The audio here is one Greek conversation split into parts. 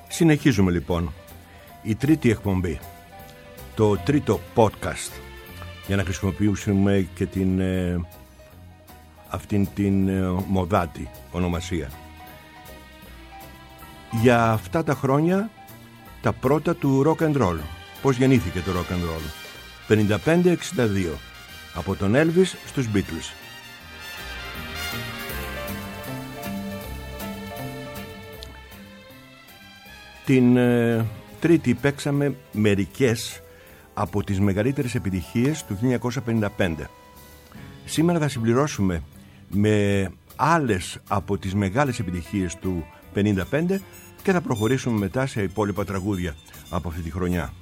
Συνεχίζουμε λοιπόν. Η τρίτη εκπομπή, το τρίτο podcast, για να χρησιμοποιήσουμε και αυτήν την μοδάτη ονομασία. Για αυτά τα χρόνια, τα πρώτα του rock and roll. Πώς γεννήθηκε το rock and roll? 55-62, από τον Elvis στους Beatles. Την τρίτη παίξαμε μερικές από τις μεγαλύτερες επιτυχίες του 1955. Σήμερα θα συμπληρώσουμε με άλλες από τις μεγάλες επιτυχίες του 1955 και θα προχωρήσουμε μετά σε υπόλοιπα τραγούδια από αυτή τη χρονιά.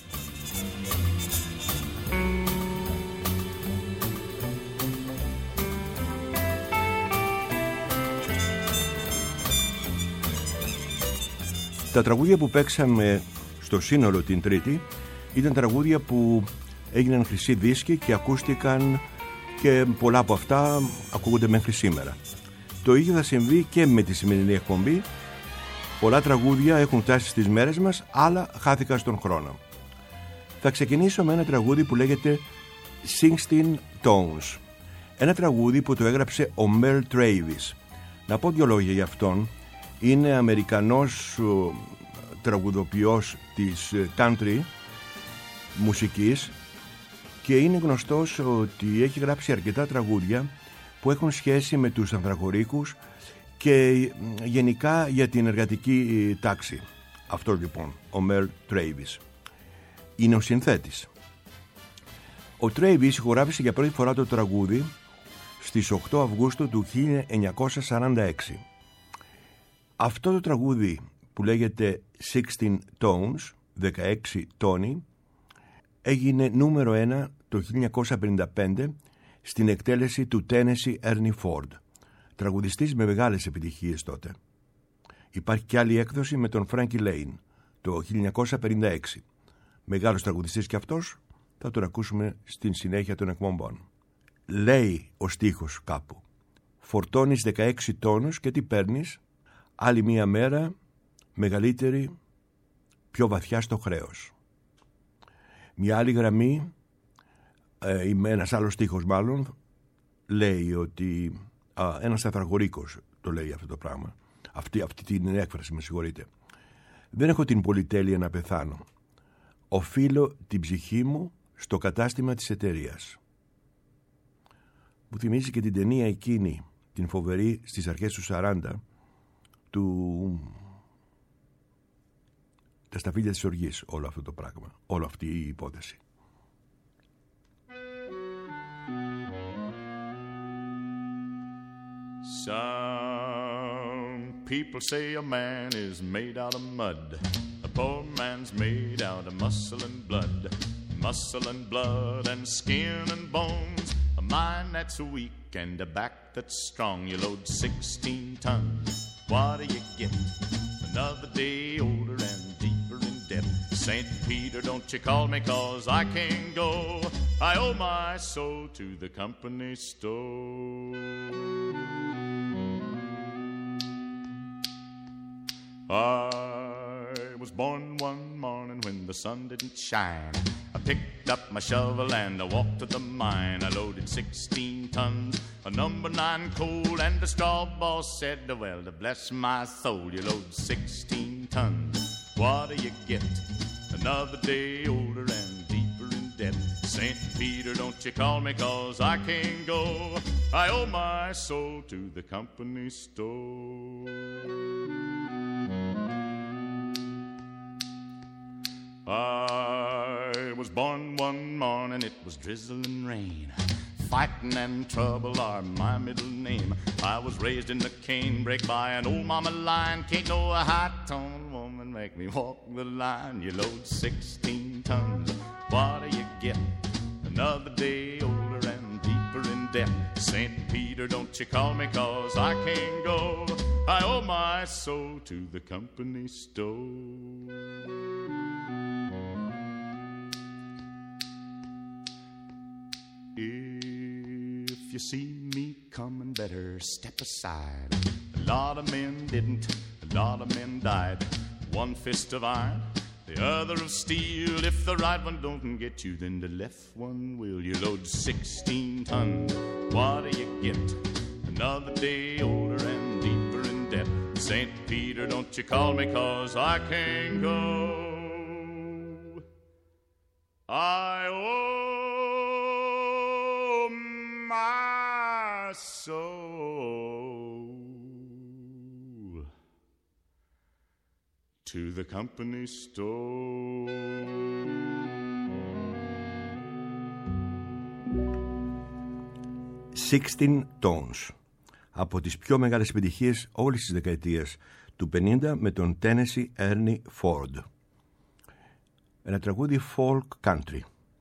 Τα τραγούδια που παίξαμε στο σύνολο την Τρίτη ήταν τραγούδια που έγιναν χρυσή δίσκοι και ακούστηκαν, και πολλά από αυτά ακούγονται μέχρι σήμερα. Το ίδιο θα συμβεί και με τη σημερινή εκπομπή. Πολλά τραγούδια έχουν φτάσει στις μέρες μας, άλλα χάθηκαν στον χρόνο. Θα ξεκινήσω με ένα τραγούδι που λέγεται 16 Tones. Ένα τραγούδι που το έγραψε ο Merle Travis. Να πω δύο λόγια για αυτόν. Είναι Αμερικανός τραγουδοποιός της country μουσικής και είναι γνωστός ότι έχει γράψει αρκετά τραγούδια που έχουν σχέση με τους ανθρακορύκους και γενικά για την εργατική τάξη. Αυτό λοιπόν, ο Merle Travis. Είναι ο συνθέτης. Ο Travis ηχογράφησε για πρώτη φορά το τραγούδι στις 8 Αυγούστου του 1946. Αυτό το τραγούδι που λέγεται 16 Tones, 16 τόνοι, έγινε νούμερο 1 το 1955 στην εκτέλεση του Tennessee Ernie Ford, τραγουδιστής με μεγάλες επιτυχίες τότε. Υπάρχει και άλλη έκδοση με τον Frankie Lane το 1956. Μεγάλος τραγουδιστής και αυτός, θα τον ακούσουμε στην συνέχεια των εκπομπών. Λέει ο στίχος κάπου: φορτώνεις 16 τόνους και τι παίρνεις? Άλλη μία μέρα μεγαλύτερη, πιο βαθιά στο χρέος. Μια άλλη γραμμή, ένας άλλος στίχος μάλλον, λέει ότι ένας ανθρακορύκος το λέει αυτό το πράγμα, αυτή την έκφραση, με συγχωρείτε. Δεν έχω την πολυτέλεια να πεθάνω. Οφείλω την ψυχή μου στο κατάστημα της εταιρείας. Μου θυμίζει και την ταινία εκείνη, την φοβερή, στις αρχές του 40, τα σταφύλια της οργής, όλο αυτό το πράγμα, όλη αυτή η υπόθεση. Some people say a man is made out of mud. A poor man's made out of muscle and blood. Muscle and blood and skin and bones. A mind that's weak and a back that's strong. You load 16 tons. What do you get? Another day older and deeper in debt. St. Peter, don't you call me, 'cause I can't go. I owe my soul to the company store. I was born one morning when the sun didn't shine. I picked up my shovel and I walked to the mine. I loaded 16 tons of number 9 coal, and the straw boss said, well, to bless my soul, you load 16 tons. What do you get? Another day older and deeper in debt. St. Peter, don't you call me, 'cause I can't go. I owe my soul to the company store. I was born one morning, it was drizzling rain. Fighting and trouble are my middle name. I was raised in the canebrake by an old mama line. Can't no high-toned woman make me walk the line. You load 16 tons, what do you get? Another day older and deeper in debt. St. Peter, don't you call me, 'cause I can't go. I owe my soul to the company store. If you see me coming, better step aside. A lot of men didn't, a lot of men died. one fist of iron, the other of steel. If the right one don't get you, then the left one will. You load 16 tons, what do you get? Another day older and deeper in debt. St. Peter, don't you call me, 'cause I can't go. I owe my soul to the company store. «16 Tons», από τις πιο μεγάλες επιτυχίες όλης της δεκαετίας του 50 με τον Tennessee Ernie Ford. Ένα τραγούδι folk country.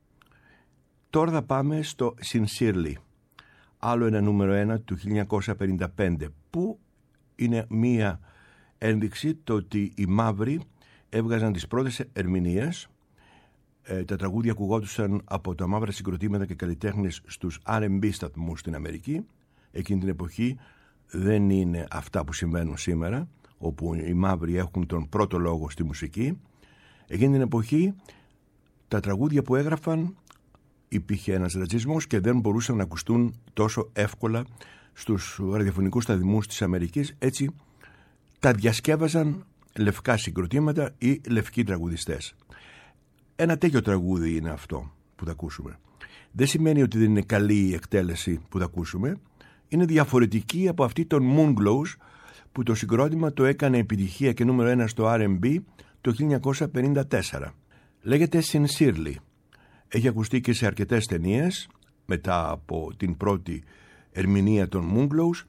Τώρα θα πάμε στο Sincerely, άλλο ένα νούμερο 1 του 1955, που είναι μία ένδειξη το ότι οι μαύροι έβγαζαν τις πρώτες ερμηνείες. Τα τραγούδια ακουγόντουσαν από τα μαύρα συγκροτήματα και καλλιτέχνες στους R&B σταθμούς στην Αμερική. Εκείνη την εποχή δεν είναι αυτά που συμβαίνουν σήμερα, όπου οι μαύροι έχουν τον πρώτο λόγο στη μουσική. Εκείνη την εποχή τα τραγούδια που έγραφαν υπήρχε ένας ρατσισμός και δεν μπορούσαν να ακουστούν τόσο εύκολα στους ραδιοφωνικούς σταθμούς της Αμερικής. Έτσι τα διασκεύαζαν λευκά συγκροτήματα ή λευκοί τραγουδιστές. Ένα τέτοιο τραγούδι είναι αυτό που θα ακούσουμε. Δεν σημαίνει ότι δεν είναι καλή η εκτέλεση που θα ακούσουμε. Είναι διαφορετική από αυτή των Moonglows, που το συγκρότημα το έκανε επιτυχία και νούμερο 1 στο R&B το 1954. Λέγεται Sincerely. Έχει ακουστεί και σε αρκετές ταινίες μετά από την πρώτη ερμηνεία των Moonglows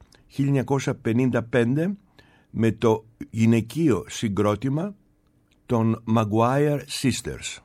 1955 με το γυναικείο συγκρότημα των Maguire Sisters.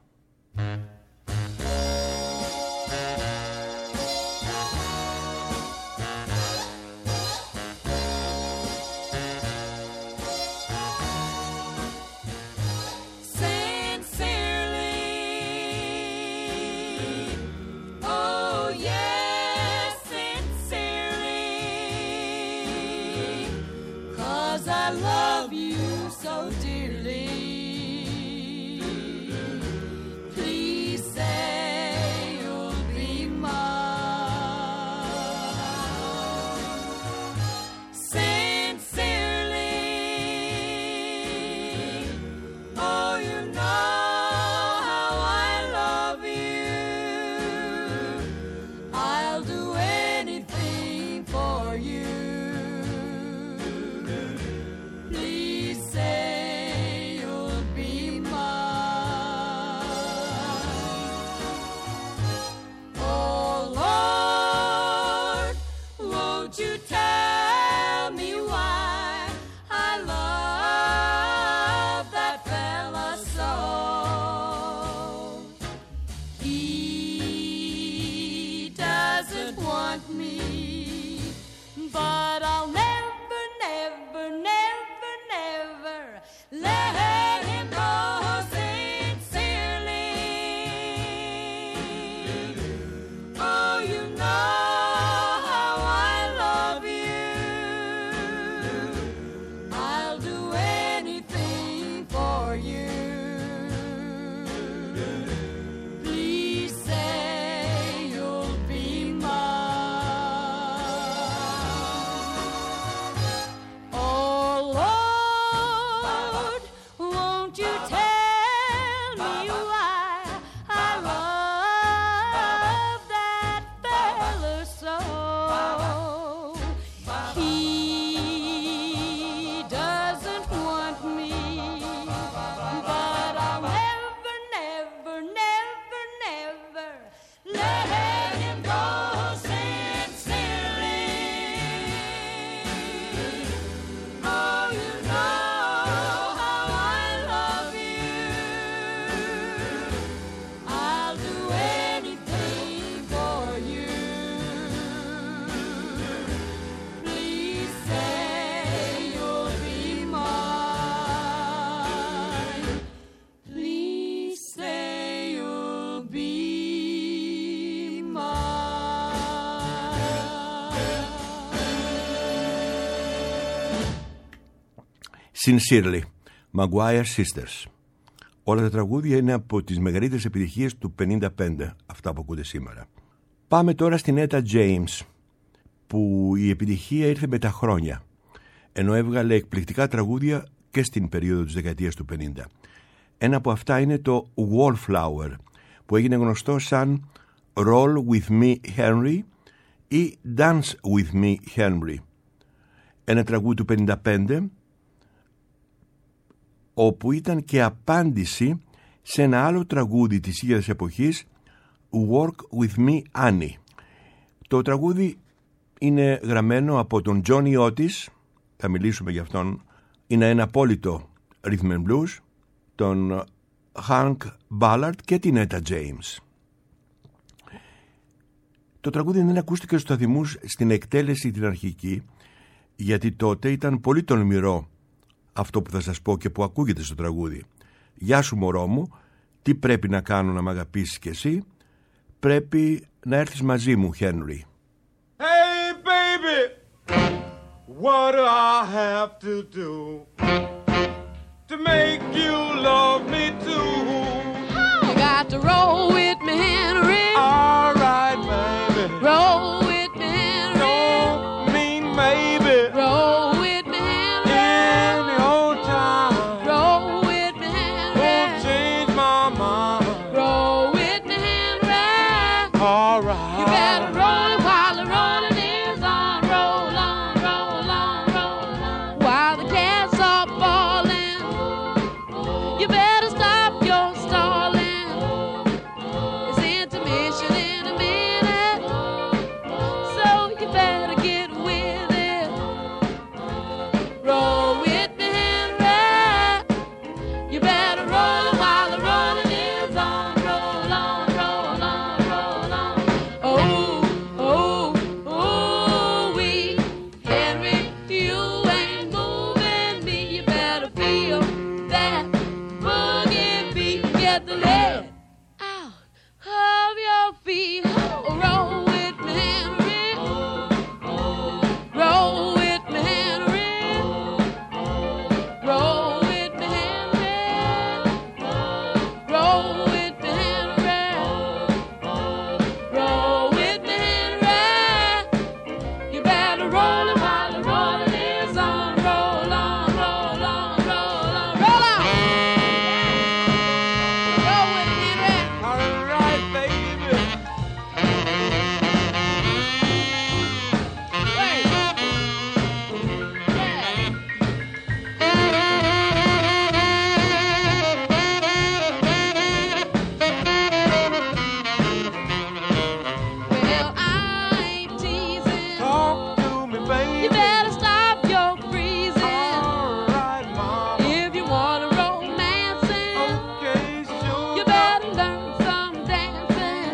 Sincerely, Maguire Sisters. Όλα τα τραγούδια είναι από τις μεγαλύτερες επιτυχίες του 55, αυτά που ακούτε σήμερα. Πάμε τώρα στην Etta James, που η επιτυχία ήρθε με τα χρόνια, ενώ έβγαλε εκπληκτικά τραγούδια και στην περίοδο της δεκαετίας του 50. Ένα από αυτά είναι το Wallflower, που έγινε γνωστό σαν Roll With Me Henry ή Dance With Me Henry. Ένα τραγούδι του 55, όπου ήταν και απάντηση σε ένα άλλο τραγούδι της ίδιας εποχής, Work With Me Annie. Το τραγούδι είναι γραμμένο από τον Johnny Otis, θα μιλήσουμε για αυτόν, είναι ένα απόλυτο rhythm and blues, τον Hank Ballard και την Etta James. Το τραγούδι δεν ακούστηκε στους σταθμούς στην εκτέλεση την αρχική, γιατί τότε ήταν πολύ τολμηρό αυτό που θα σας πω και που ακούγεται στο τραγούδι. «Γεια σου μωρό μου, τι πρέπει να κάνω να μ' αγαπήσεις κι εσύ, πρέπει να έρθεις μαζί μου, Henry». Hey baby, what do I have to do to make you love me too? You got to roll with me, Henry. All right, baby. Roll with me, Henry. Don't mean maybe. Roll with me, Henry. In the old time. Roll with me, Henry. Won't change my mind. Roll with me, Henry. All right. You better roll it while the rolling is on. Roll on, roll on, roll on. While the cats are falling, you better stop your stalling. It's intermission in a minute, so you better get with it. Roll with me, Henry. You better roll it while the rolling is on. Roll on, roll on, roll on. Oh, oh, oh, wee, Henry, you ain't moving me. You better feel that boogie beat. Get the lead out of your feet. Oh, roll with me, Henry. Roll with me, Henry. Roll with me, Henry. Roll with me, Henry. Roll with me, Henry. You better roll it while the rolling is on. Roll on, roll on, roll on, roll on. Roll with me, Henry. All right, baby. Wait. Well, I ain't teasing. Talk to me, baby. You better stop your freezing. All right, mama. If you want to romancing, Okay, sure. you better learn some dancing.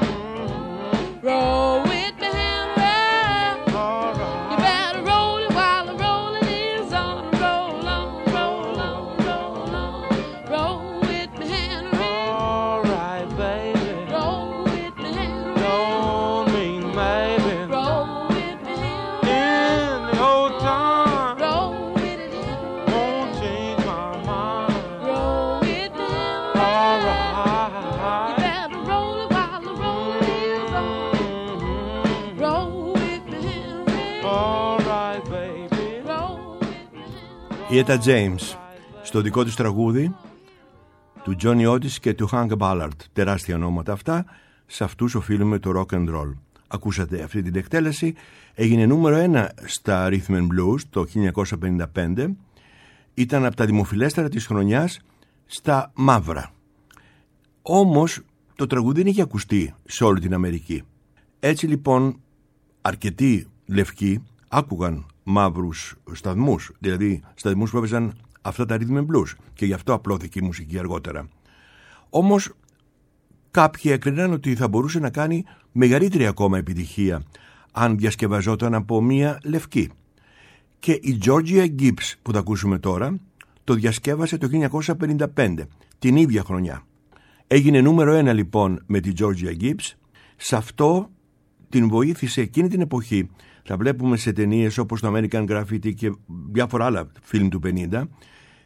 Roll with me, Henry. All right. You better roll it while the rolling is on. Roll on, roll on, roll on. Roll with me, Henry. All right, baby. Roll with me, Henry. Don't mean maybe. Roll with me, Henry. In the old time. Roll with it, Henry. Won't change my mind. Roll with me, Henry. All You right. better roll it while the rolling is on. Roll with me, Henry. All right, baby. Roll with me, Henry. Η Etta James, στο δικό τους τραγούδι, του Johnny Otis και του Hank Ballard, τεράστια ονόματα αυτά, σε αυτούς οφείλουμε το rock and roll. Ακούσατε αυτή την εκτέλεση, έγινε νούμερο 1 στα Rhythm and Blues το 1955, ήταν από τα δημοφιλέστερα της χρονιάς στα μαύρα. Όμως το τραγούδι δεν είχε ακουστεί σε όλη την Αμερική. Έτσι λοιπόν αρκετοί λευκοί άκουγαν μαύρους σταθμούς, δηλαδή σταθμούς που έπαιζαν αυτά τα rhythm and blues, και γι' αυτό απλώθηκε η μουσική αργότερα. Όμως κάποιοι έκριναν ότι θα μπορούσε να κάνει μεγαλύτερη ακόμα επιτυχία αν διασκευαζόταν από μία λευκή. Και η Georgia Gibbs που θα ακούσουμε τώρα το διασκεύασε το 1955, την ίδια χρονιά. Έγινε νούμερο 1 λοιπόν με τη Georgia Gibbs. Σε αυτό την βοήθησε εκείνη την εποχή. Θα βλέπουμε σε ταινίες όπως το American Graffiti και διάφορα άλλα φιλμ του 50,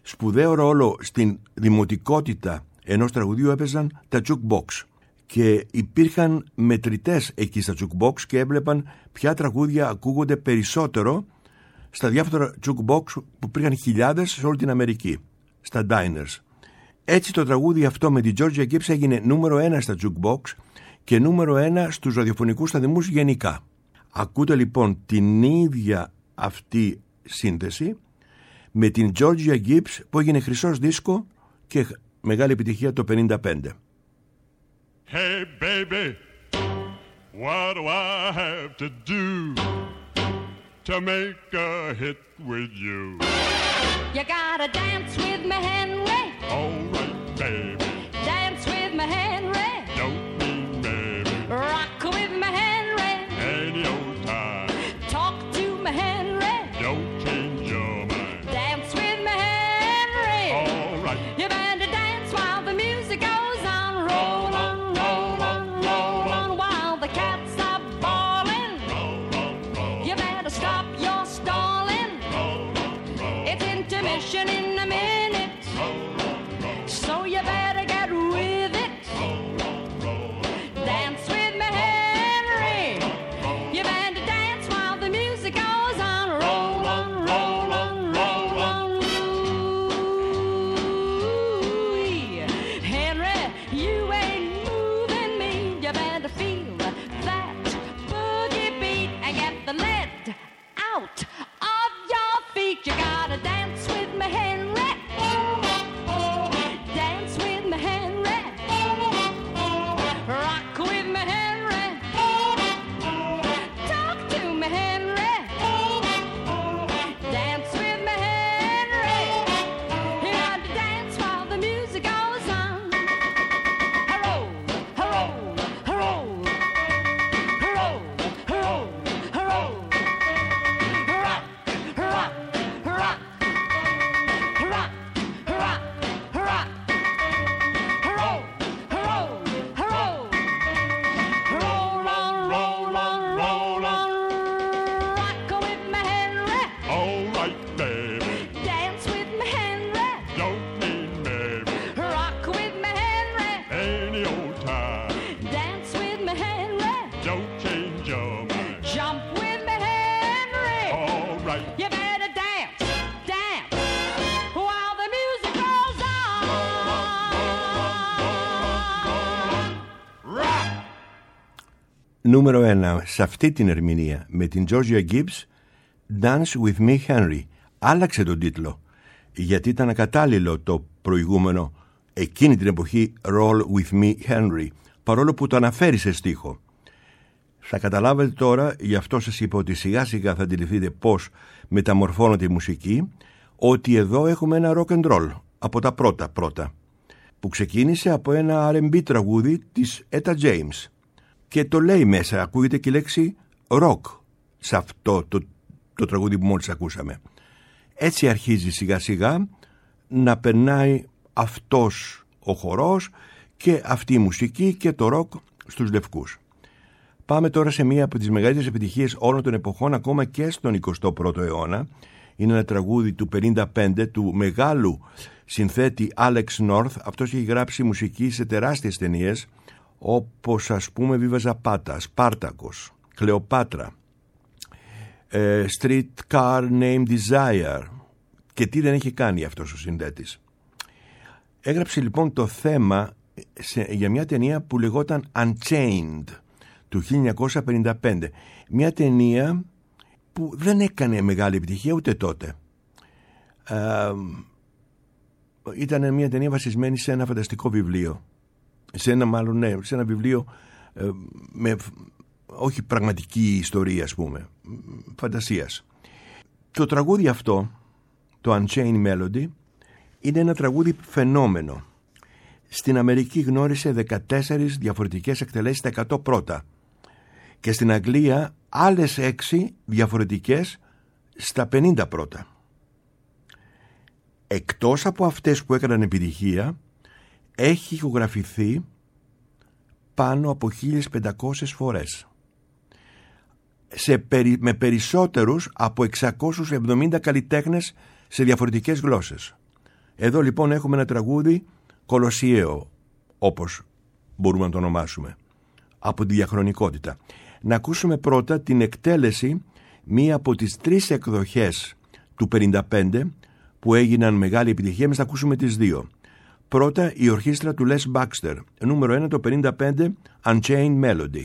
Σπουδαίο ρόλο στην δημοτικότητα ενός τραγουδιού έπαιζαν τα jukebox και υπήρχαν μετρητές εκεί στα jukebox και έβλεπαν ποια τραγούδια ακούγονται περισσότερο στα διάφορα jukebox που υπήρχαν χιλιάδες σε όλη την Αμερική, στα diners. Έτσι το τραγούδι αυτό με την Georgia Gibbs έγινε νούμερο 1 στα jukebox και νούμερο 1 στους ραδιοφωνικούς σταθμούς γενικά. Ακούτε λοιπόν την ίδια αυτή σύνθεση με την Georgia Gibbs που έγινε χρυσός δίσκο και μεγάλη επιτυχία το 1955. Hey baby, what do I have to do to make a hit with you? You gotta dance with me, Henry. All right, baby. Dance with me, Henry. Don't mean baby. Rock with me, Henry. Any old time. Talk to me, Henry. Don't change your mind. Dance with me, Henry. All right. You better dance while the music goes on. Roll on, roll on, roll on while the cats are bawling. You better stop your stalling. It's intermission in a minute. So you better get with it. Dance with me, Henry. You better dance while the music goes on. Roll on, roll on, roll on. Ooh, Henry, you ain't moving me. You better feel that boogie beat and get the lead out of your feet. You gotta dance with me, Henry. Dance with me, Henry. Rock with me, Henry. Talk to me, Henry. Dance with me, Henry. You got to dance while the music goes on. Roll, roll, roll, roll, roll, roll. Rock, rock, rock, rock, rock, rock. Roll, roll, roll. Roll on, roll on, roll on. Rock with me, Henry. All right, baby. Dance with me, Henry. Don't mean baby. Rock with me, Henry. Any old time. Dance with me, Henry. Don't change your mind. Jump with me, Henry. All right. You better dance, dance, while the music goes on. Rock! Νούμερο 1 σε αυτή την ερμηνεία με την Georgia Gibbs, Dance with me, Henry. Άλλαξε τον τίτλο γιατί ήταν ακατάλληλο το προηγούμενο εκείνη την εποχή Roll with me, Henry, παρόλο που το αναφέρει σε στίχο. Θα καταλάβετε τώρα, γι' αυτό σας είπα ότι σιγά σιγά θα αντιληφθείτε πώς μεταμορφώνεται η μουσική, ότι εδώ έχουμε ένα rock and roll από τα πρώτα που ξεκίνησε από ένα R&B τραγούδι της Etta James και το λέει μέσα, ακούγεται και η λέξη rock σε αυτό το τραγούδι που μόλις ακούσαμε. Έτσι αρχίζει σιγά σιγά να περνάει αυτός ο χορός και αυτή η μουσική και το rock στους λευκούς. Πάμε τώρα σε μία από τις μεγαλύτερες επιτυχίες όλων των εποχών, ακόμα και στον 21ο αιώνα. Είναι ένα τραγούδι του 1955 του μεγάλου συνθέτη Alex North. Αυτός έχει γράψει μουσική σε τεράστιες ταινίες, όπως ας πούμε Viva Zapata, Σπάρτακος, Κλεοπάτρα, Streetcar Named Desire και τι δεν έχει κάνει αυτός ο συνθέτης. Έγραψε λοιπόν το θέμα για μια ταινία που λεγόταν Unchained του 1955. Μια ταινία που δεν έκανε μεγάλη επιτυχία ούτε τότε. Ήταν μια ταινία βασισμένη σε ένα φανταστικό βιβλίο. Σε ένα βιβλίο με όχι πραγματική ιστορία, ας πούμε, φαντασίας. Το τραγούδι αυτό, το Unchained Melody, είναι ένα τραγούδι φαινόμενο. Στην Αμερική γνώρισε 14 διαφορετικές εκτελέσεις στα 100 πρώτα και στην Αγγλία άλλες 6 διαφορετικές στα 50 πρώτα. Εκτός από αυτές που έκαναν επιτυχία, έχει ηχογραφηθεί πάνω από 1500 φορές με περισσότερους από 670 καλλιτέχνες σε διαφορετικές γλώσσες. Εδώ λοιπόν έχουμε ένα τραγούδι κολοσιαίο, όπως μπορούμε να το ονομάσουμε, από τη διαχρονικότητα. Να ακούσουμε πρώτα την εκτέλεση μία από τις 3 εκδοχές του 55 που έγιναν μεγάλη επιτυχία. Εμείς θα ακούσουμε τις 2. Πρώτα η ορχήστρα του Les Baxter, νούμερο 1 το 55, Unchained Melody.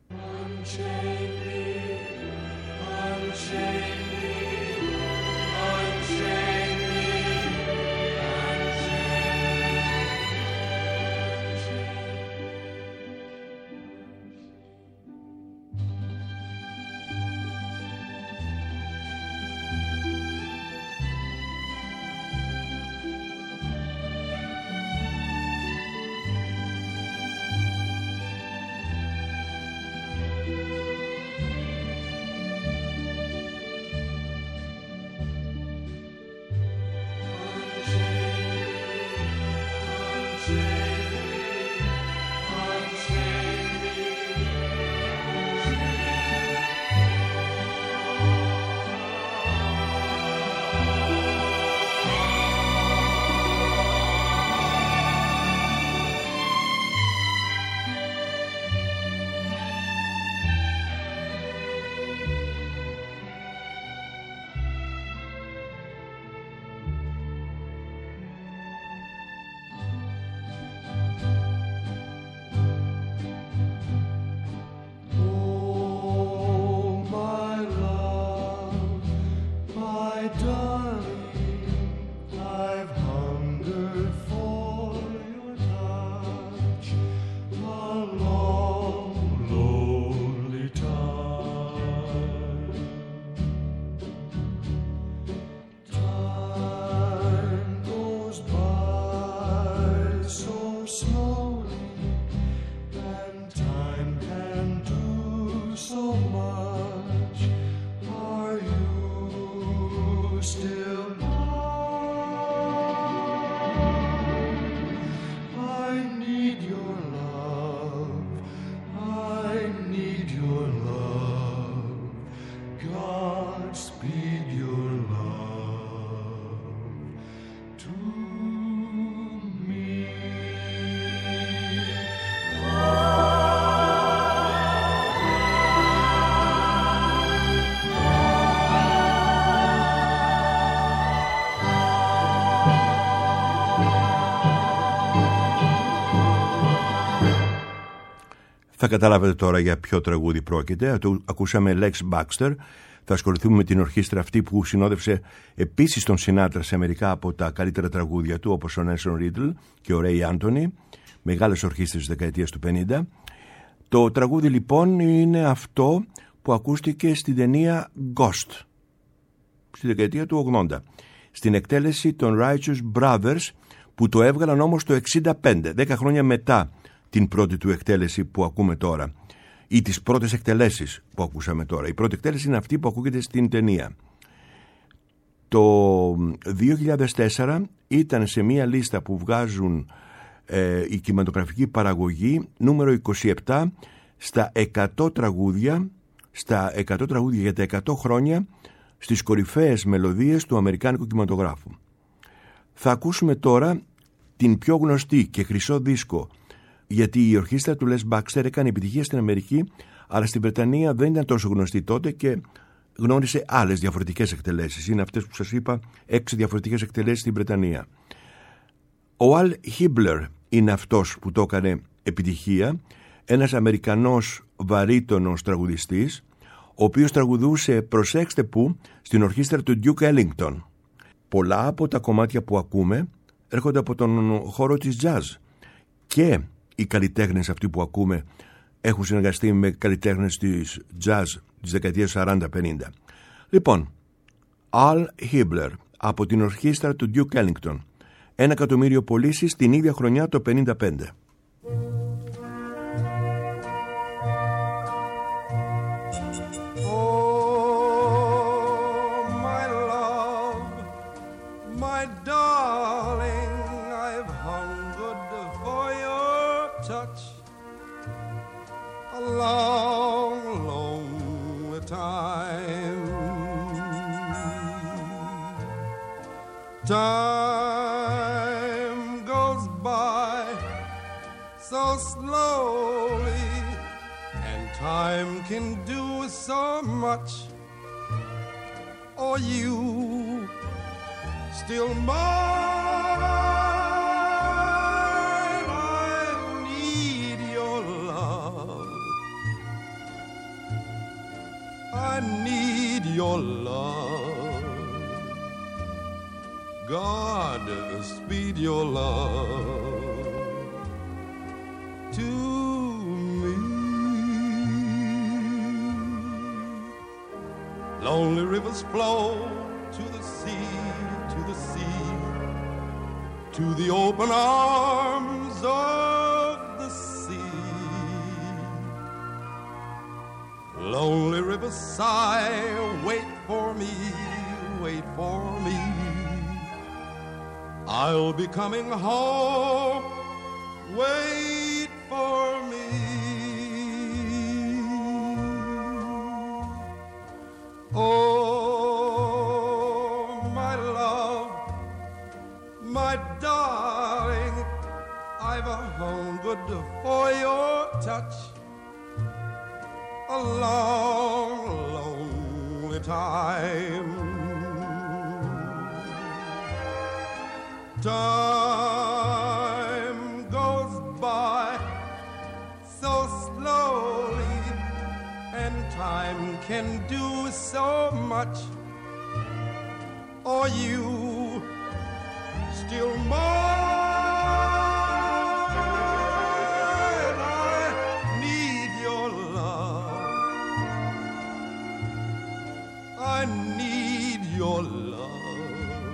Θα καταλάβετε τώρα για ποιο τραγούδι πρόκειται. Ακούσαμε Lex Baxter. Θα ασχοληθούμε με την ορχήστρα αυτή που συνόδευσε επίσης τον Σινάτρα σε μερικά από τα καλύτερα τραγούδια του, όπως ο Nelson Riddle και ο Ray Anthony, μεγάλες ορχήστρες της δεκαετίας του 50. Το τραγούδι λοιπόν είναι αυτό που ακούστηκε στην ταινία Ghost στη δεκαετία του 80, στην εκτέλεση των Righteous Brothers, που το έβγαλαν όμως το 65, 10 χρόνια μετά την πρώτη του εκτέλεση που ακούμε τώρα, ή τις πρώτες εκτελέσεις που ακούσαμε τώρα. Η πρώτη εκτέλεση είναι αυτή που ακούγεται στην ταινία. Το 2004 ήταν σε μία λίστα που βγάζουν η κινηματογραφική παραγωγή νούμερο 27 στα 100 τραγούδια για τα 100 χρόνια στις κορυφαίες μελωδίες του αμερικάνικου κινηματογράφου. Θα ακούσουμε τώρα την πιο γνωστή και χρυσό δίσκο, γιατί η ορχήστρα του Les Baxter έκανε επιτυχία στην Αμερική, αλλά στην Βρετανία δεν ήταν τόσο γνωστή τότε και γνώρισε άλλες διαφορετικές εκτελέσεις. Είναι αυτές που σας είπα, 6 διαφορετικές εκτελέσεις στην Βρετανία. Ο Al Hibbler είναι αυτός που το έκανε επιτυχία, ένας Αμερικανός βαρύτονος τραγουδιστής, ο οποίος τραγουδούσε, προσέξτε που, στην ορχήστρα του Duke Ellington. Πολλά από τα κομμάτια που ακούμε έρχονται από τον χώρο της jazz, και οι καλλιτέχνες αυτοί που ακούμε έχουν συνεργαστεί με καλλιτέχνες της jazz της δεκαετίας 40-50. Λοιπόν, Al Hibbler από την ορχήστρα του Duke Ellington, 1 εκατομμύριο πωλήσεις την ίδια χρονιά, το 55. Time so slowly, and time can do so much. Are you still mine? I need your love. I need your love. God, speed your love to me. Lonely rivers flow to the sea, to the sea, to the open arms of the sea. Lonely rivers sigh, wait for me, wait for me. I'll be coming home, wait for me. Oh, my love, my darling, I've hungered for your touch a long, lonely time. Time goes by so slowly, and time can do so much. Are you still mine? I need your love. I need your love.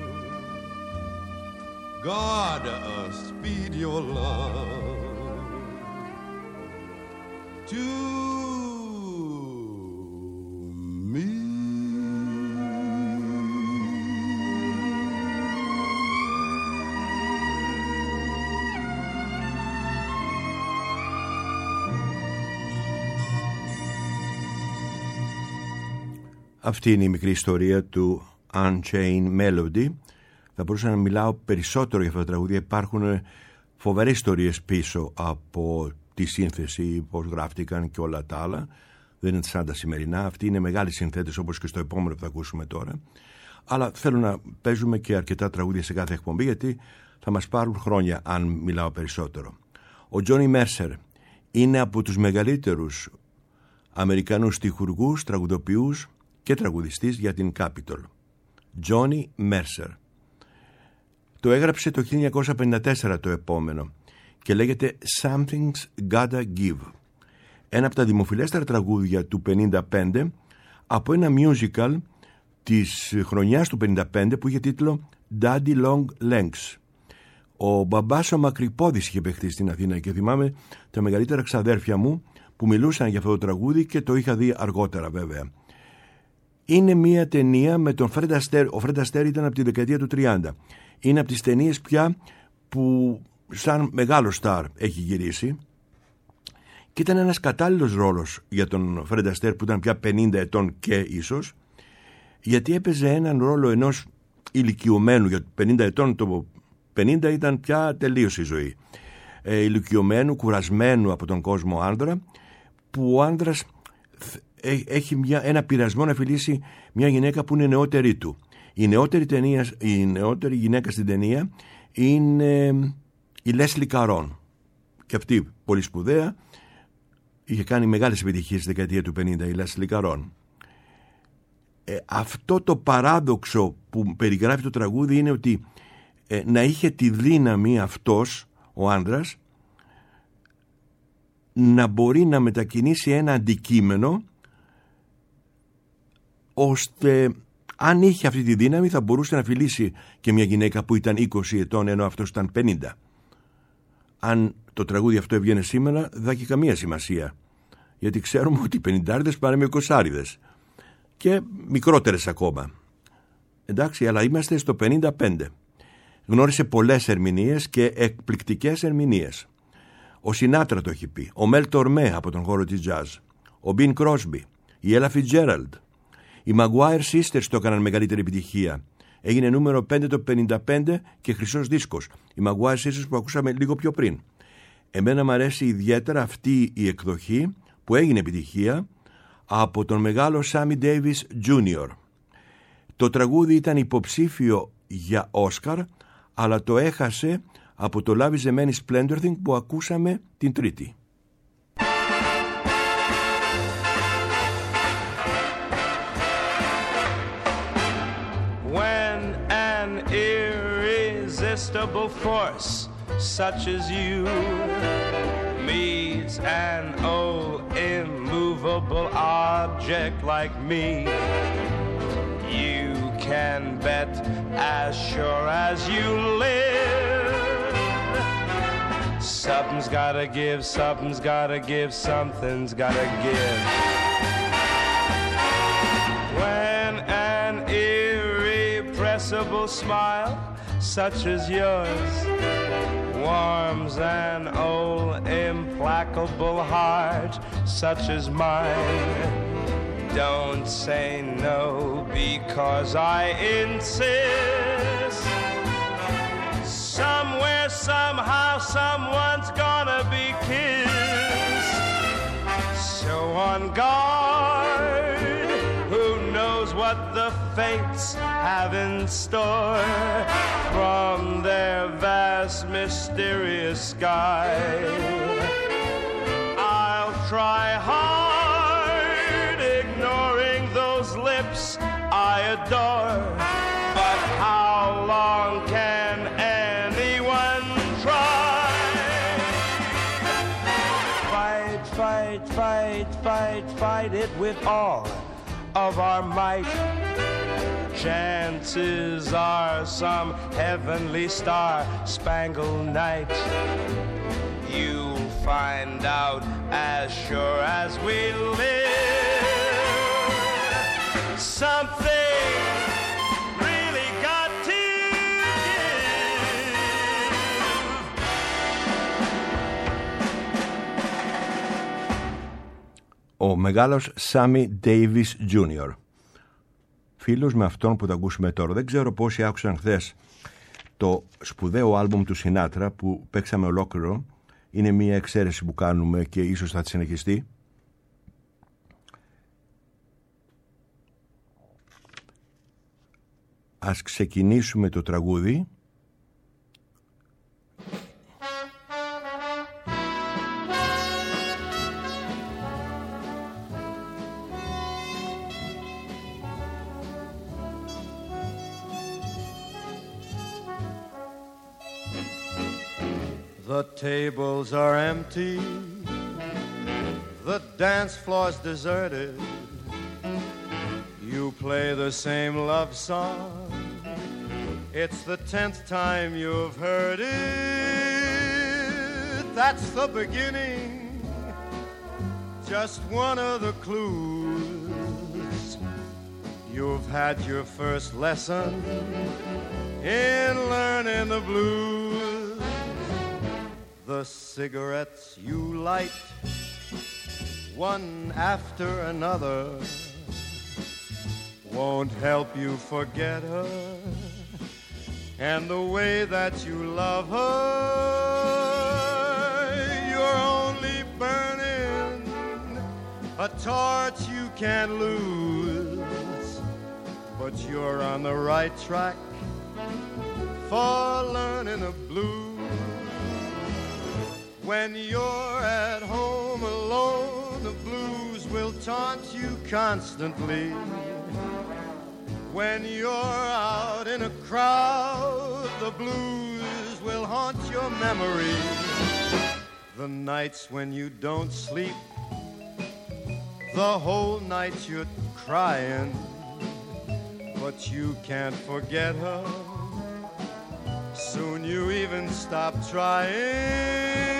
God, speed your love to me. Αυτή είναι η μικρή ιστορία του Unchained Melody. Θα μπορούσα να μιλάω περισσότερο για αυτά τα τραγούδια. Υπάρχουν φοβερές ιστορίες πίσω από τη σύνθεση, πώς γράφτηκαν και όλα τα άλλα. Δεν είναι σαν τα σημερινά. Αυτοί είναι μεγάλοι συνθέτες, όπως και στο επόμενο που θα ακούσουμε τώρα. Αλλά θέλω να παίζουμε και αρκετά τραγούδια σε κάθε εκπομπή, γιατί θα μας πάρουν χρόνια αν μιλάω περισσότερο. Ο Τζόνι Μέρσερ είναι από τους μεγαλύτερους Αμερικανούς στιχουργούς, τραγουδοποιούς και τραγουδιστής για την Capitol. Τζόνι Μέρσερ. Το έγραψε το 1954 το επόμενο και λέγεται Something's Gotta Give. Ένα από τα δημοφιλέστερα τραγούδια του 55 από ένα musical της χρονιάς του 55 που είχε τίτλο Daddy Long Legs. Ο μπαμπάς ο Μακρυπόδης είχε παιχτεί στην Αθήνα και θυμάμαι τα μεγαλύτερα ξαδέρφια μου που μιλούσαν για αυτό το τραγούδι και το είχα δει αργότερα βέβαια. Είναι μια ταινία με τον Φρεντ Αστέρ. Ο Φρεντ Αστέρ ήταν από τη δεκαετία του 30. Είναι από τις ταινίες πια που σαν μεγάλο στάρ έχει γυρίσει και ήταν ένας κατάλληλος ρόλος για τον Φρεντ Αστέρ που ήταν πια 50 ετών και ίσως, γιατί έπαιζε έναν ρόλο ενός ηλικιωμένου. Για 50 ετών, το 50 ήταν πια τελείως η ζωή, ηλικιωμένου, κουρασμένου από τον κόσμο άνδρα, που ο άνδρας έχει ένα πειρασμό να φιλήσει μια γυναίκα που είναι νεότερη του. Η νεότερη γυναίκα στην ταινία είναι η Λέσλι Καρόν, και αυτή πολύ σπουδαία, είχε κάνει μεγάλες επιτυχίες στη δεκαετία του 50 η Λέσλι Καρόν. Αυτό το παράδοξο που περιγράφει το τραγούδι είναι ότι να είχε τη δύναμη αυτός ο άνδρας να μπορεί να μετακινήσει ένα αντικείμενο, ώστε αν είχε αυτή τη δύναμη θα μπορούσε να φιλήσει και μια γυναίκα που ήταν 20 ετών ενώ αυτός ήταν 50. Αν το τραγούδι αυτό έβγαινε σήμερα δεν θα έχει καμία σημασία, γιατί ξέρουμε ότι οι 50άριδες πάνε με 20άριδες και μικρότερες ακόμα. Εντάξει, αλλά είμαστε στο 55. Γνώρισε πολλές ερμηνείες και εκπληκτικές ερμηνείες. Ο Σινάτρα το έχει πει, ο Μέλ Τορμέ από τον χώρο της jazz, ο Μπιν Κρόσμπι, η Έλα Φιτζέραλντ. Οι Maguire Sisters το έκαναν μεγαλύτερη επιτυχία. Έγινε νούμερο 5 το 55 και χρυσός δίσκος. Οι Maguire Sisters που ακούσαμε λίγο πιο πριν. Εμένα μου αρέσει ιδιαίτερα αυτή η εκδοχή που έγινε επιτυχία από τον μεγάλο Sammy Davis Jr. Το τραγούδι ήταν υποψήφιο για Όσκαρ, αλλά το έχασε από το Love is a Many Splendor Thing που ακούσαμε την Τρίτη. When an irresistible force such as you meets an old immovable object like me, you can bet as sure as you live, something's gotta give, something's gotta give, something's gotta give. When an irrepressible smile such as yours warms an old implacable heart such as mine, don't say no because I insist. Somewhere, somehow, someone's gonna be kissed. So on guard, who knows what the fates have in store from their vast, mysterious sky. I'll try hard, ignoring those lips I adore, but how long can anyone try? Fight, fight, fight, fight, fight it with all of our might. Chances are some heavenly star-spangled night you'll find out as sure as we live. Something really got to give. Ο μεγάλος Sammy Davis Jr. Φίλος με αυτόν που θα ακούσουμε τώρα. Δεν ξέρω πόσοι άκουσαν χθες το σπουδαίο άλμπουμ του Σινάτρα που παίξαμε ολόκληρο. Είναι μια εξαίρεση που κάνουμε και ίσως θα τη συνεχιστεί. Ας ξεκινήσουμε το τραγούδι. The tables are empty, the dance floor's deserted. You play the same love song, it's the 10th time you've heard it. That's the beginning, just one of the clues. You've had your first lesson in learning the blues. The cigarettes you light, one after another, won't help you forget her, and the way that you love her. You're only burning a torch you can't lose, but you're on the right track for learning the blues. When you're at home alone, the blues will taunt you constantly. When you're out in a crowd, the blues will haunt your memory. The nights when you don't sleep, the whole night you're crying, but you can't forget her. Soon you even stop trying.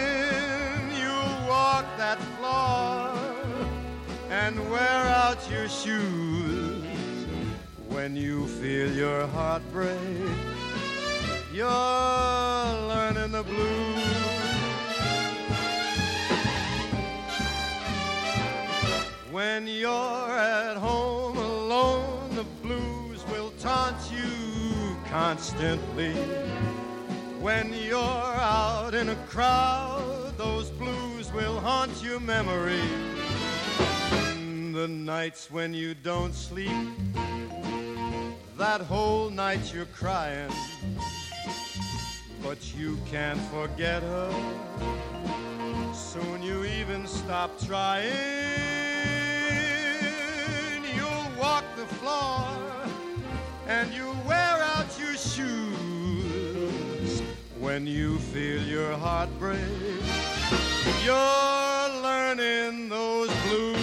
Walk that floor and wear out your shoes. When you feel your heart break, you're learning the blues. When you're at home alone, the blues will taunt you constantly. When you're out in a crowd, those blues will haunt your memory. The nights when you don't sleep, that whole night you're crying, but you can't forget her. Soon you even stop trying. You'll walk the floor and you'll wear out your shoes. When you feel your heart break, you're learning those blues.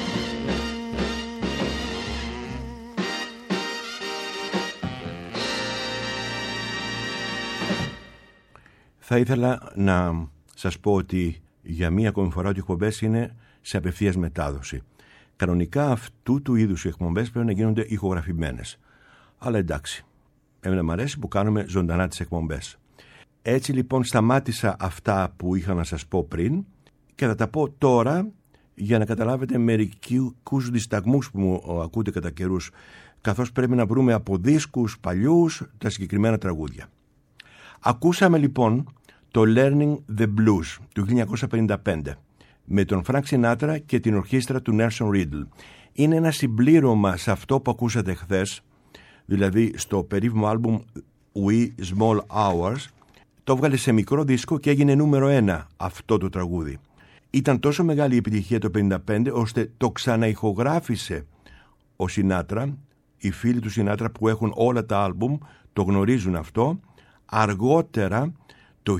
Θα ήθελα να σας πω ότι για μία ακόμη φορά ότι οι εκπομπές είναι σε απευθείας μετάδοση. Κανονικά αυτού του είδους οι εκπομπές πρέπει να γίνονται ηχογραφημένες. Αλλά εντάξει, εμένα μου αρέσει που κάνουμε ζωντανά τις εκπομπές. Έτσι λοιπόν σταμάτησα αυτά που είχα να σας πω πριν και θα τα πω τώρα για να καταλάβετε μερικούς δισταγμούς που μου ακούτε κατά καιρούς, καθώς πρέπει να βρούμε από δίσκους παλιούς τα συγκεκριμένα τραγούδια. Ακούσαμε λοιπόν το Learning the Blues του 1955 με τον Frank Sinatra και την ορχήστρα του Nelson Riddle. Είναι ένα συμπλήρωμα σε αυτό που ακούσατε χθες, δηλαδή στο περίφημο άλμπουμ We Small Hours. Το έβγαλε σε μικρό δίσκο και έγινε νούμερο 1 αυτό το τραγούδι. Ήταν τόσο μεγάλη η επιτυχία το 1955 ώστε το ξαναηχογράφησε ο Sinatra. Οι φίλοι του Sinatra που έχουν όλα τα άλμπουμ το γνωρίζουν αυτό. Αργότερα το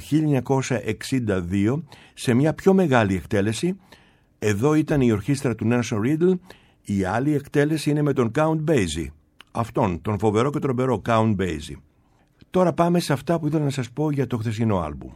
1962 σε μια πιο μεγάλη εκτέλεση. Εδώ ήταν η ορχήστρα του Nelson Riddle. Η άλλη εκτέλεση είναι με τον Count Basie, αυτόν τον φοβερό και τρομερό Count Basie. Τώρα πάμε σε αυτά που ήθελα να σας πω για το χθεσινό άλμπουμ.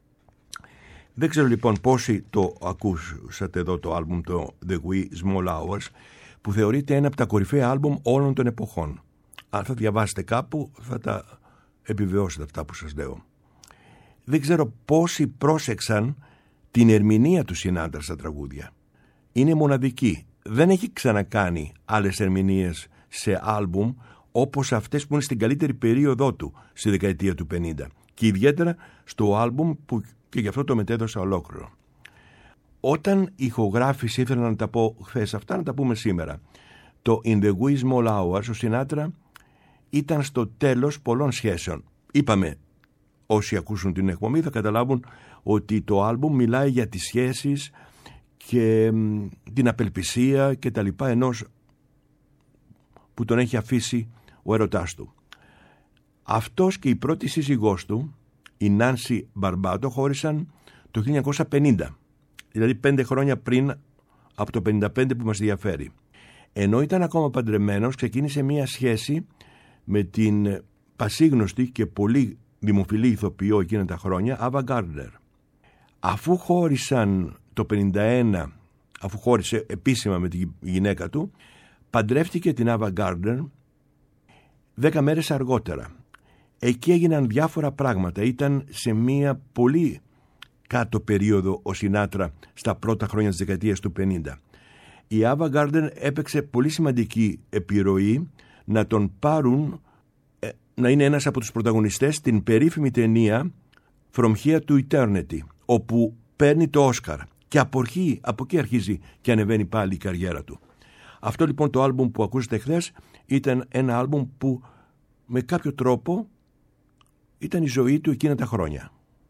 Δεν ξέρω λοιπόν πόσοι το ακούσατε εδώ το άλμπουμ, το The Wee Small Hours, που θεωρείται ένα από τα κορυφαία άλμπουμ όλων των εποχών. Αν θα διαβάσετε κάπου θα τα επιβεβαιώσετε αυτά που σας λέω. Δεν ξέρω πόσοι πρόσεξαν την ερμηνεία του Sinatra στα τραγούδια. Είναι μοναδική. Δεν έχει ξανακάνει άλλες ερμηνείες σε άλμπουμ όπως αυτές που είναι στην καλύτερη περίοδό του στη δεκαετία του 50. Και ιδιαίτερα στο άλμπουμ που και γι' αυτό το μετέδωσα ολόκληρο. Όταν ηχογράφησε, ήθελα να τα πω χθες αυτά, να τα πούμε σήμερα. Το In the Wee Small Hours, ο Sinatra ήταν στο τέλος πολλών σχέσεων. Είπαμε, όσοι ακούσουν την εκπομπή θα καταλάβουν ότι το άλμπουμ μιλάει για τις σχέσεις και την απελπισία και τα λοιπά ενός που τον έχει αφήσει ο έρωτάς του. Αυτός και η πρώτη σύζυγός του, η Νάνσι Μπαρμπάτο, χώρισαν το 1950, δηλαδή 5 χρόνια πριν από το 55 που μας διαφέρει. Ενώ ήταν ακόμα παντρεμένος, ξεκίνησε μία σχέση με την πασίγνωστη και πολύ δημοφιλή ηθοποιό εκείνα τα χρόνια, Άβα Γκάρντερ. Αφού χώρισαν το 51, αφού χώρισε επίσημα με τη γυναίκα του, παντρεύτηκε την Άβα Γκάρντερ 10 μέρες αργότερα. Εκεί έγιναν διάφορα πράγματα. Ήταν σε μία πολύ κάτω περίοδο ο Σινάτρα στα πρώτα χρόνια της δεκαετίας του 50. Η Άβα Γκάρντερ έπαιξε πολύ σημαντική επιρροή να τον πάρουν, να είναι ένας από τους πρωταγωνιστές στην περίφημη ταινία From Here to Eternity, όπου παίρνει το Όσκαρ και από εκεί αρχίζει και ανεβαίνει πάλι η καριέρα του. Αυτό λοιπόν το άλμπουμ που ακούσατε χθες ήταν ένα άλμπουμ που με κάποιο τρόπο ήταν η ζωή του εκείνα τα χρόνια.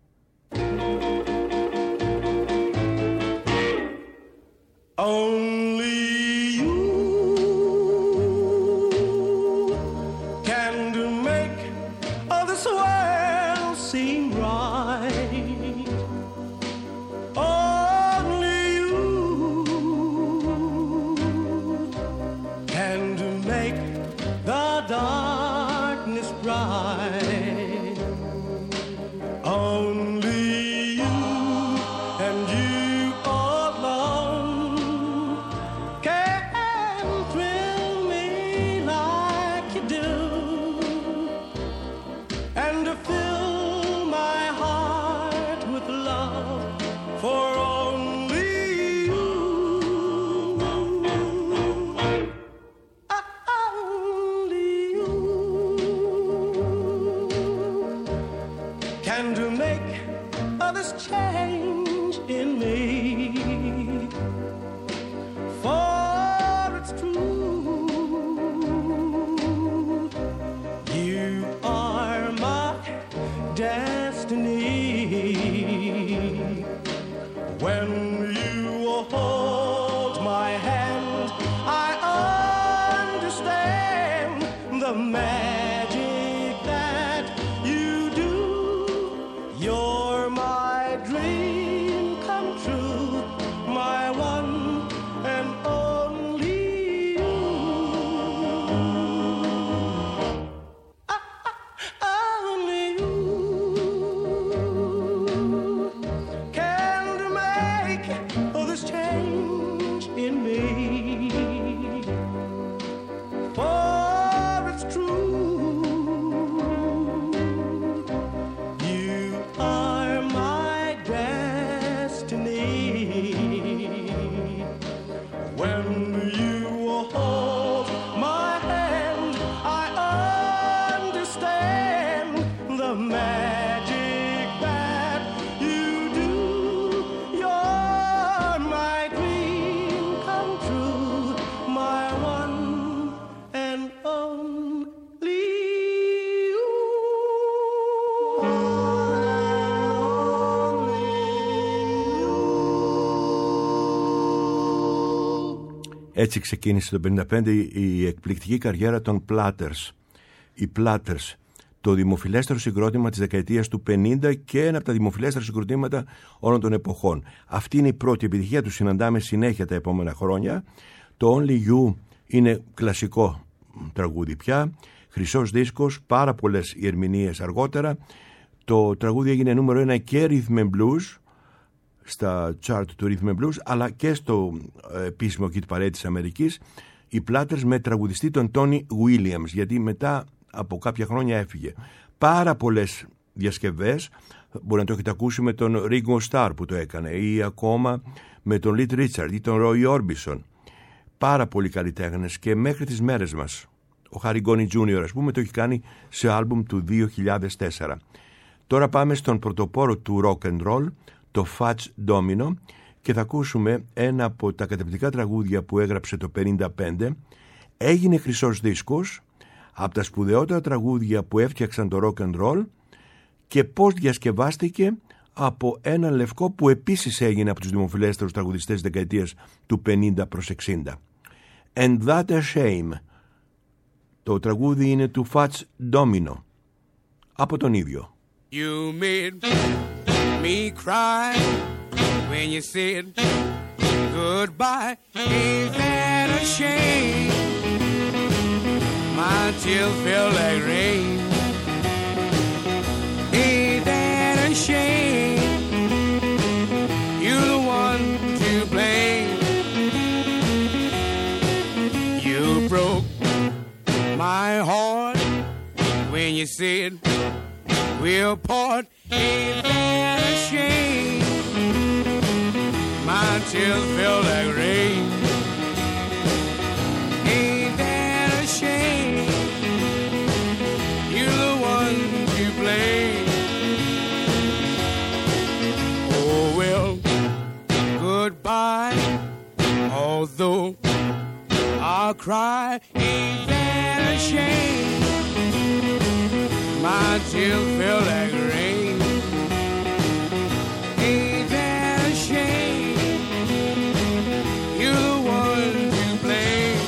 Only you can make all this world seem right. Only you can make the darkness bright. Only you and you alone can thrill me like you do, and to fill my heart with love for only you. Only you. Έτσι ξεκίνησε το 1955 η εκπληκτική καριέρα των Platters. Οι Platters, το δημοφιλέστερο συγκρότημα της δεκαετίας του 50 και ένα από τα δημοφιλέστερα συγκροτήματα όλων των εποχών. Αυτή είναι η πρώτη επιτυχία του, συναντάμε συνέχεια τα επόμενα χρόνια. Το Only You είναι κλασικό τραγούδι πια, χρυσός δίσκος, πάρα πολλές ερμηνείες αργότερα. Το τραγούδι έγινε νούμερο 1 και Rhythm and Blues, στα chart του Rhythm and Blues, αλλά και στο επίσημο kit parade της Αμερικής. Οι Platters με τραγουδιστή τον Tony Williams, γιατί μετά από κάποια χρόνια έφυγε. Πάρα πολλές διασκευές, μπορεί να το έχετε ακούσει με τον Ringo Starr που το έκανε, ή ακόμα με τον Little Richard ή τον Roy Orbison. Πάρα πολλοί καλλιτέχνες και μέχρι τις μέρες μας. Ο Harry Connick Jr. ας πούμε το έχει κάνει σε άλμπουμ του 2004. Τώρα πάμε στον πρωτοπόρο του rock and roll, το Fats Domino, και θα ακούσουμε ένα από τα καταπληκτικά τραγούδια που έγραψε το 1955. Έγινε χρυσός δίσκος, από τα σπουδαιότερα τραγούδια που έφτιαξαν το rock and roll, και πώς διασκευάστηκε από έναν λευκό που επίσης έγινε από τους δημοφιλέστερους τραγουδιστές της δεκαετίας του 50 προς 60. And That a Shame. Το τραγούδι είναι του Fats Domino, από τον ίδιο. You made me cry when you said goodbye. Ain't that a shame? My tears fell like rain. Ain't that a shame? You're the one to blame. You broke my heart when you said we'll part. Ain't that a shame? My tears fell like rain. Ain't that a shame? You're the one to blame. Oh well, goodbye. Although I'll cry, ain't that a shame? My tears fell like rain. Ain't that a shame? You're the one to blame.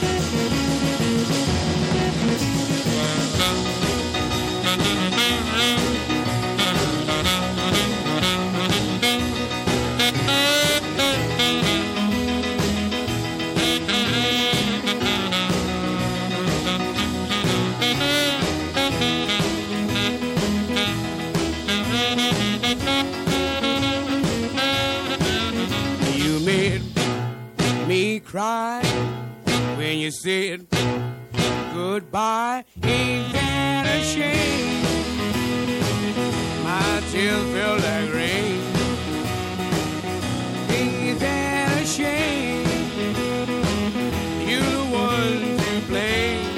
Cry when you said goodbye. Ain't that a shame? My tears fell like rain. Ain't that a shame? You're the one to blame.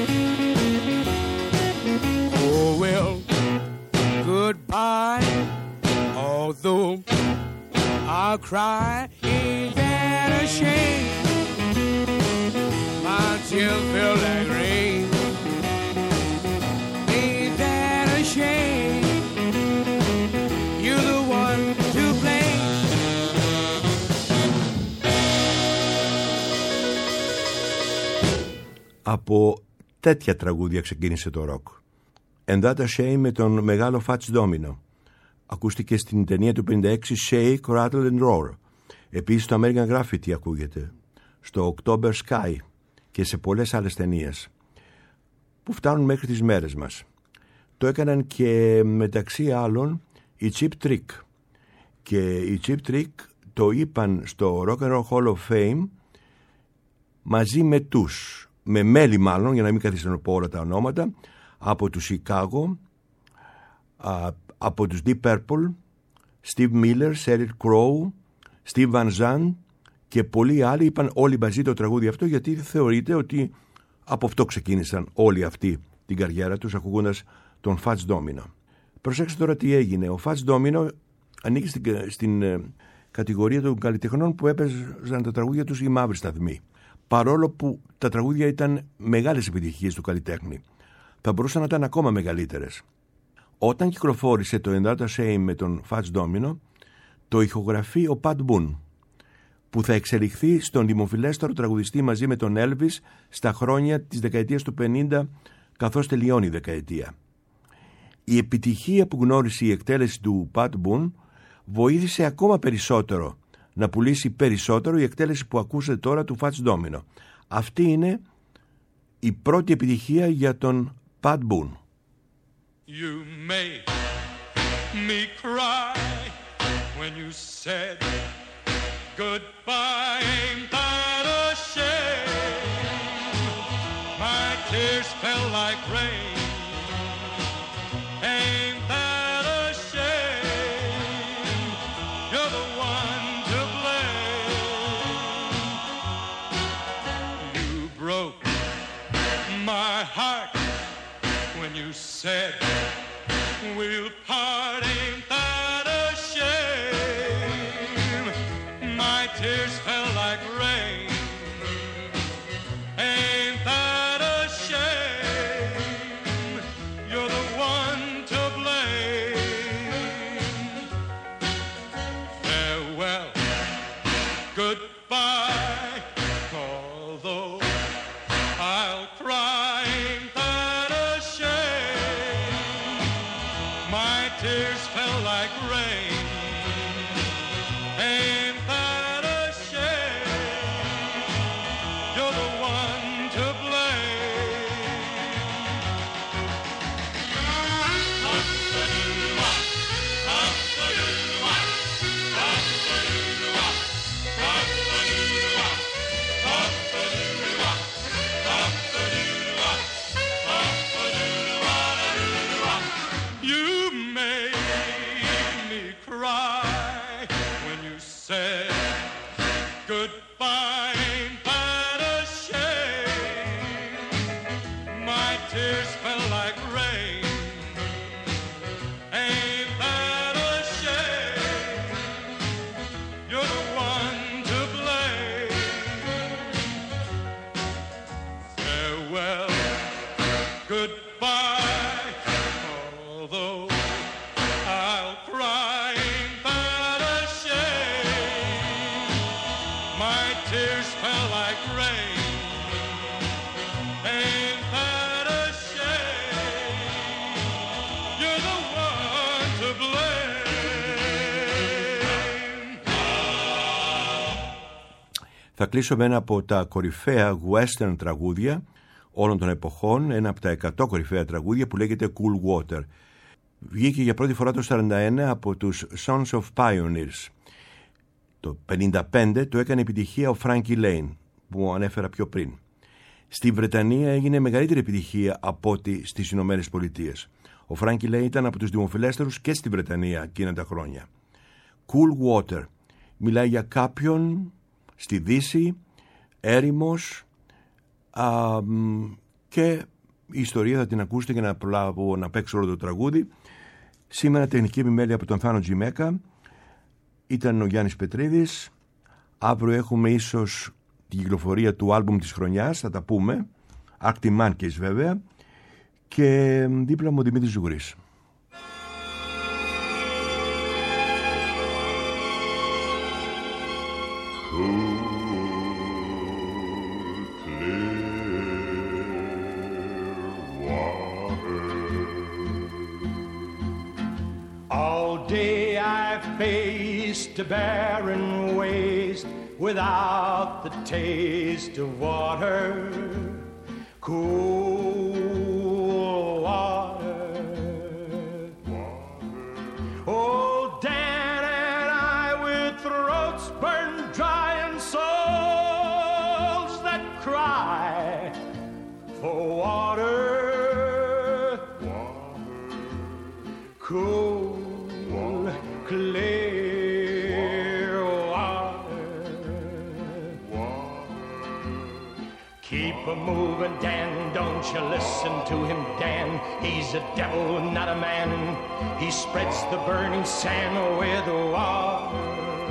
Oh well, goodbye. Although I'll cry, ain't that a shame? My tears fell like rain. Ain't that a shame? You're the one to blame. Από τέτοια τραγούδια ξεκίνησε το ροκ. And That a Shame με τον μεγάλο Fats Domino. Ακούστηκε στην ταινία του 56 Shake, Rattle and Roar. Επίσης το American Graffiti ακούγεται, στο October Sky και σε πολλές άλλες ταινίες που φτάνουν μέχρι τις μέρες μας. Το έκαναν και μεταξύ άλλων οι Cheap Trick, και οι Cheap Trick το είπαν στο Rock and Roll Hall of Fame μαζί με μέλη μάλλον, για να μην καθίσω να πω όλα τα ονόματα, από τους Chicago, από τους Deep Purple, Steve Miller, Sheryl Crow, Steve Van Zandt και πολλοί άλλοι. Είπαν όλοι μαζί το τραγούδι αυτό, γιατί θεωρείται ότι από αυτό ξεκίνησαν όλοι αυτοί την καριέρα τους, ακούγοντας τον Fats Domino. Προσέξτε τώρα τι έγινε. Ο Fats Domino ανήκει στην κατηγορία των καλλιτεχνών που έπαιζαν τα τραγούδια τους οι μαύροι σταθμοί. Παρόλο που τα τραγούδια ήταν μεγάλες επιτυχίες του καλλιτέχνη, θα μπορούσαν να ήταν ακόμα μεγαλύτερες. Όταν κυκλοφόρησε το And That a Shame με τον Fats Domino, το ηχογραφεί ο Pat Boone. που θα εξελιχθεί στον δημοφιλέστερο τραγουδιστή μαζί με τον Elvis στα χρόνια της δεκαετίας του 50, καθώς τελειώνει η δεκαετία. Η επιτυχία που γνώρισε η εκτέλεση του Pat Boone βοήθησε ακόμα περισσότερο να πουλήσει περισσότερο η εκτέλεση που ακούσατε τώρα του Fats Domino. Αυτή είναι η πρώτη επιτυχία για τον Pat Boone. You made me cry when you said goodbye. Ain't that a shame? My tears fell like rain. Ain't that a shame? You're the one to blame. You broke my heart when you said we'll part. Ain't that a shame? My tears fell like rain. Ain't that a shame? You're the one to blame. Farewell, goodbye, although I'll cry. Ain't that a shame? My tears fell like rain. Ain't that a shame? You're the one to blame. You made me cry when you said goodbye. Ain't that a shame? My tears fell like rain. Ain't that a shame? You're the one to blame. Farewell, goodbye, although I'll cry. Ain't that a shame? My tears fell like rain. Ain't that a shame? You're the one to blame. Θα κλείσω με ένα από τα κορυφαία western τραγούδια όλων των εποχών, ένα από τα 100 κορυφαία τραγούδια που λέγεται Cool Water. Βγήκε για πρώτη φορά το 1941 από τους Sons of Pioneers. Το 1955 το έκανε επιτυχία ο Frankie Lane, που ανέφερα πιο πριν. Στη Βρετανία έγινε μεγαλύτερη επιτυχία από ό,τι στις Ηνωμένες Πολιτείες. Ο Frankie Lane ήταν από τους δημοφιλέστερους και στη Βρετανία εκείνα τα χρόνια. Cool Water μιλάει για κάποιον στη Δύση, έρημος, και η ιστορία θα την ακούσετε και να παίξω όλο το τραγούδι. Σήμερα τεχνική επιμέλεια από τον Θάνο Τζιμέκα. Ήταν ο Γιάννης Πετρίδης. Αύριο έχουμε ίσως την κυκλοφορία του άλμπουμ της χρονιάς, θα τα πούμε. Arctic Monkeys βέβαια. Και δίπλα μου ο Δημήτρης Ζουγρής. All day I've faced a barren waste without the taste of water, cool water. Oh, Dan and I with throats burned dry and souls that cry for water, cool, clear water. Keep a moving, Dan, don't you listen to him, Dan. He's a devil, not a man. He spreads the burning sand with water.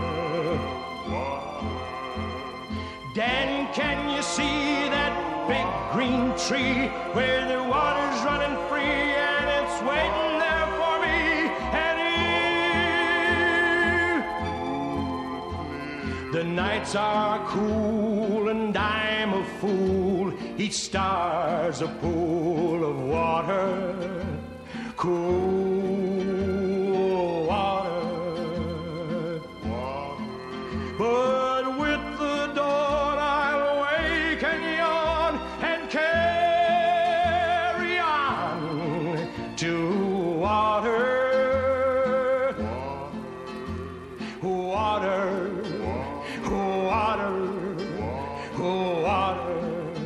Dan, can you see that big green tree where the water's running free and it's waiting there for me and you? The night nights are cool and I'm a fool. Each star's a pool of water, cool water. But with the dawn I'll wake and yawn and carry on to water. Water, water, water.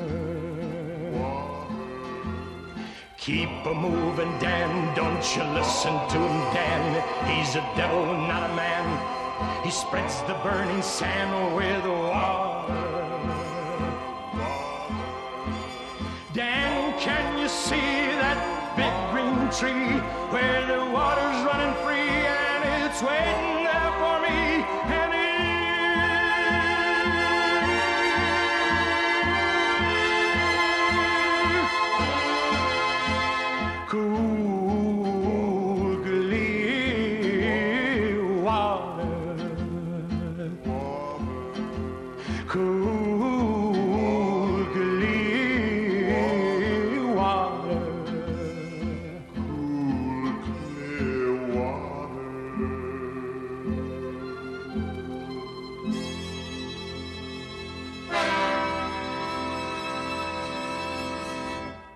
Keep a moving, Dan. Don't you listen to him, Dan. He's a devil, not a man. He spreads the burning sand with water. Dan, can you see that big green tree where the water's running free and it's waiting